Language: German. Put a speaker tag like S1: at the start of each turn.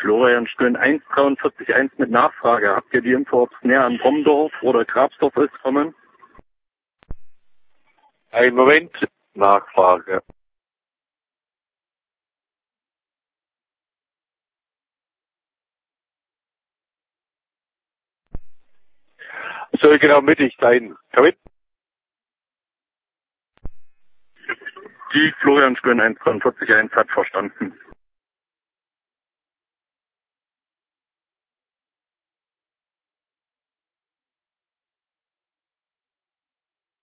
S1: Florian Stöhn 143.1 mit Nachfrage. Habt ihr die Info, ob es näher an Pommendorf oder Grabsdorf ist, kommen?
S2: Ein Moment, Nachfrage. Soll genau mittig sein. Komm mit.
S1: Die Florian Stöhn 143.1 hat verstanden.